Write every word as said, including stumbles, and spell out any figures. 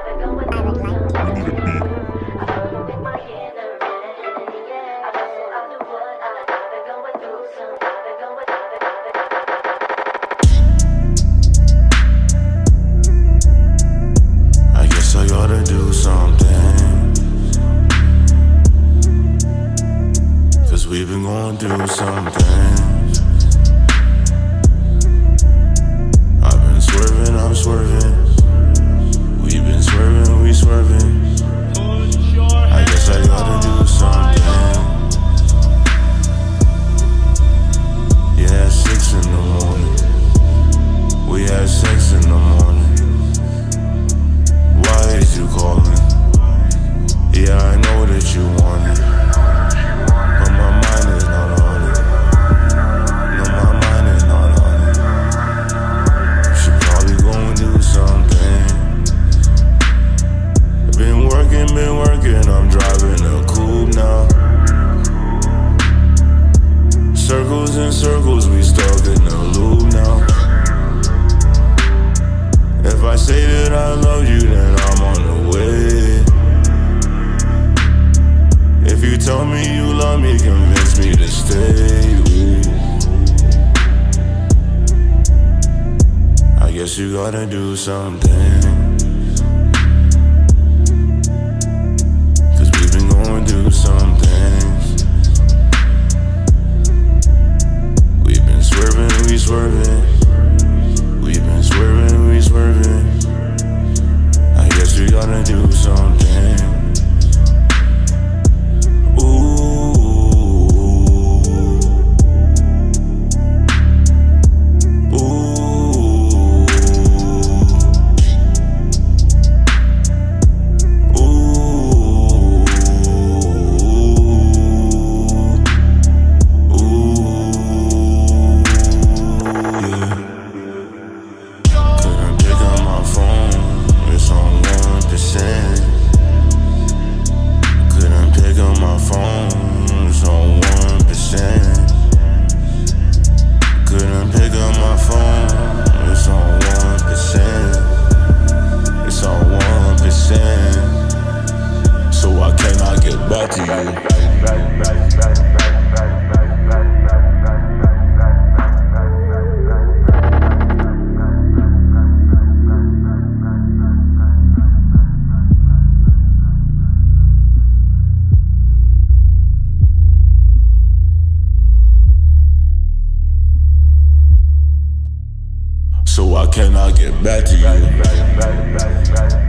We've been going through some things. I've been swerving, I'm swerving. We've been swerving, we swerving. I guess I gotta do something. Yeah, six in the morning. We had sex in the morning. Why is you calling? Yeah, I know that you want it. Been working, I'm driving a coupe now. Circles and circles, we stuck in the loop now. If I say that I love you, then I'm on the way. If you tell me you love me, convince me to stay. Ooh. I guess you gotta do something. Do some things. We've been swerving, we swerving. We've been swerving, we swerving. I guess we gotta do something. Ooh. Back to you. So why can't I get back to you?